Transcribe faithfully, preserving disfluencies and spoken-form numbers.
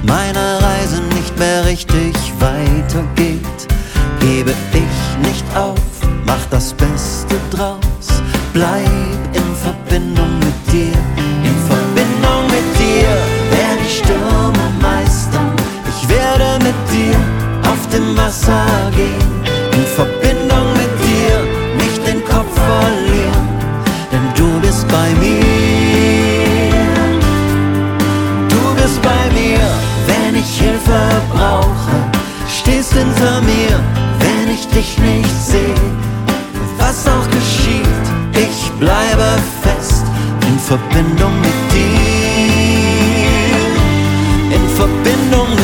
meine Reise nicht mehr richtig weitergeht, gebe ich nicht auf, mach das Beste draus, bleib in Verbindung mit dir, in Verbindung mit dir, werde ich Stürme meistern, ich werde mit dir auf dem Wasser gehen, in Verbindung mit dir, nicht den Kopf verlieren, denn du bist bei mir, du bist bei mir, wenn ich Hilfe brauche, stehst hinter mir, wenn ich dich nicht sehe, was auch geschieht, ich bleibe fest, in Verbindung mit dir, in Verbindung mit dir.